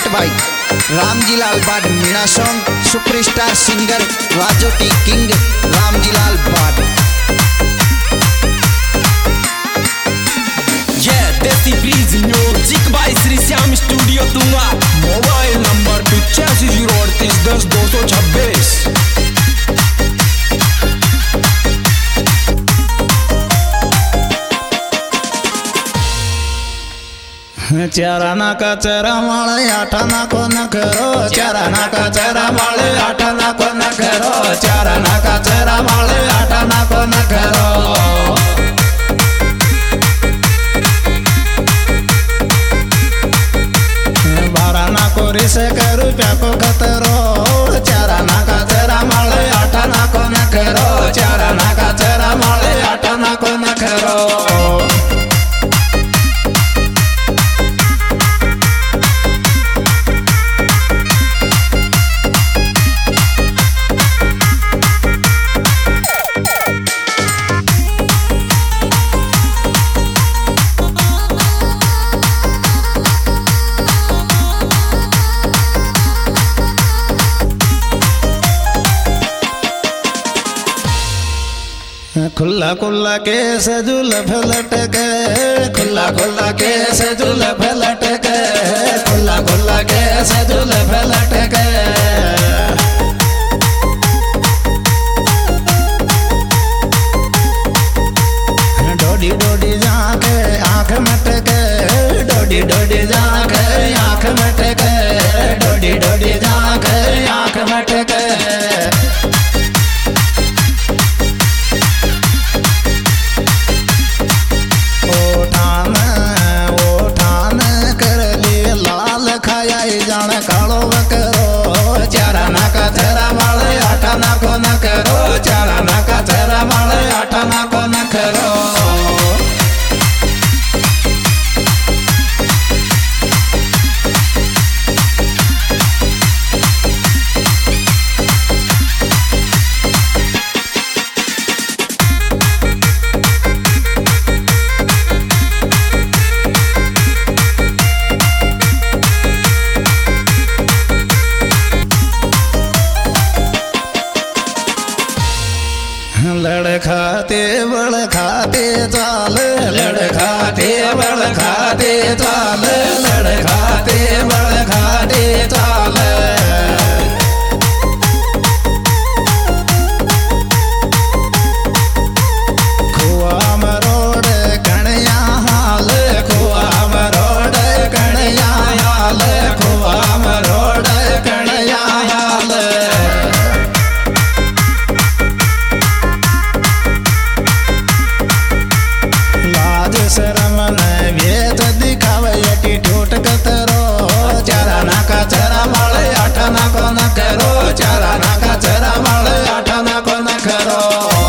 By Ramjilal Bat Meena song superstar singer Rajoti king Ramjilal Bat. Desi breeze music by Shri Shyam studio दूंगा। Mobile number 8508310226। चारा ना का चरा माळे आठा ना को न करो, चारा ना का चरा माळे आठा ना को न करो, चारा ना का चरा माळे आठा ना को न करो। 12 ना को रिसे के रुपया को खतरो, चारा ना का चरा माळे आठा ना को न करो, चारा ना का चरा माळे आठा ना को न करो। खुला खुला केस जुल्फ लटके, खुला खुला केस जुल्फ लटके, खुला खुला केस जुल्फ लटके। डोडी डोडी जाके आँख मटके, डोडी डोडी जाके आँख मटके, डोडी डोडी जाके आँख मटके। कालो करो चारा ना का चरा माळे आठा ना को न करो, चारा ना का चरा माळे आठा ना को न करो। लड़खाते बड़खाते चाल, लड़खाते बड़खाते चाल, लड़खाते बड़खाते चाल। खुआ मरोड़ कणया हाल, खुआ मरोड़ कणया हाल, खुआ मरोड़ कणया हाल। शरम न भेद दिखावे यटी ठोट कतरो, चारा ना का चरा माळे आठा ना को न करो, चारा ना का चरा माळे आठा ना को न करो।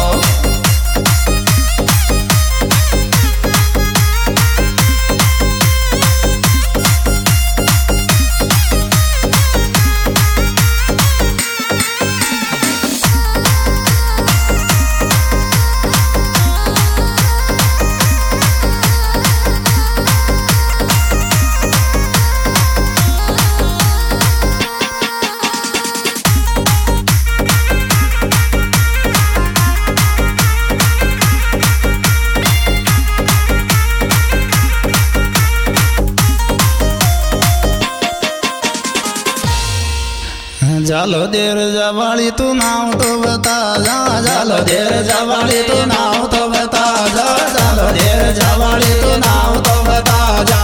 जालो देर जवाली तू नाव तो बता जा, जालो देर जवाली तू नाव तो बता जा, जालो देर जवाली तू नाव तो बता जा।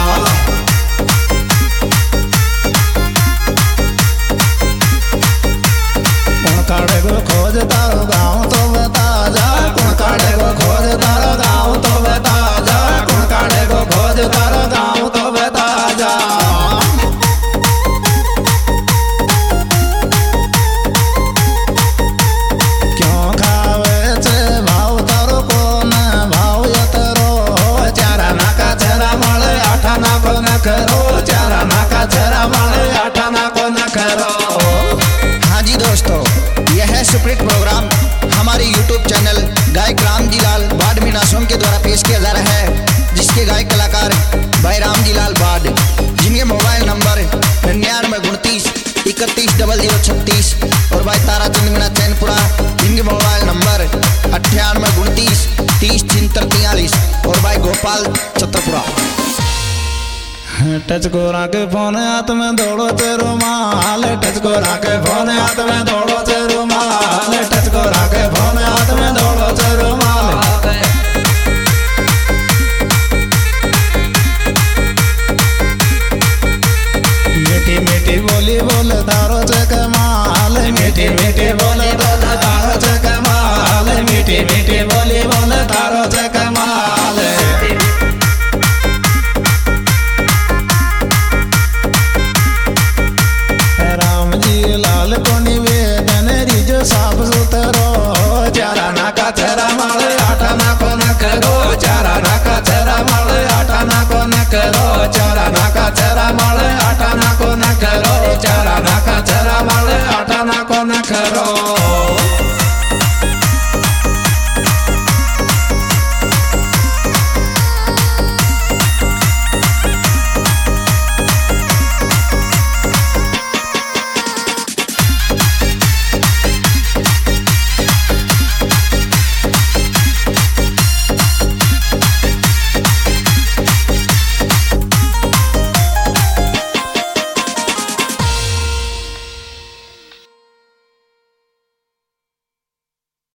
कौन काढ़े को खोज तारो गाँव तो बता जा, कौन काढ़े को खोज तारो गाँव तो बता जा, कौन काढ़े को खोज तारो गाँव तो बता जा। करो चारा ना का चरा माळे आठा ना को न करो। हाँ जी दोस्तों, यह है सुपरहिट प्रोग्राम हमारे YouTube चैनल गायक रामजीलाल बाट मीणा सॉन्ग के द्वारा पेश किया जा रहा है, जिसके गायक कलाकार भाई रामजीलाल बाट, जिनके मोबाइल नंबर 0036 और भाई तारा चंद मीणा चैनपुरा, इनके मोबाइल नंबर 9829 30 73 और भाई गोपाल छतरपुरा। टच को राके फोन हाथ में दौड़ो तेरो माल, टच को राके फोन हाथ में दौड़ो तेरो माल, टच को राके फोन हाथ में दौड़ो तेरो माल। मीठी मीठी बोली बोल तारो से कमाल, मीठी मीठी बोली बोल तारो से कमाल, मीठी मीठी बोली बोल तारो से कमाल। राम जी लाल को निवेदन रिजो साफ सुथरो, चारा नाका चरा माल आटा नाको न करो, चारा नाका चरा माल आटा नाको न करो, चारा नाका चरा माल आटा नाको न करो।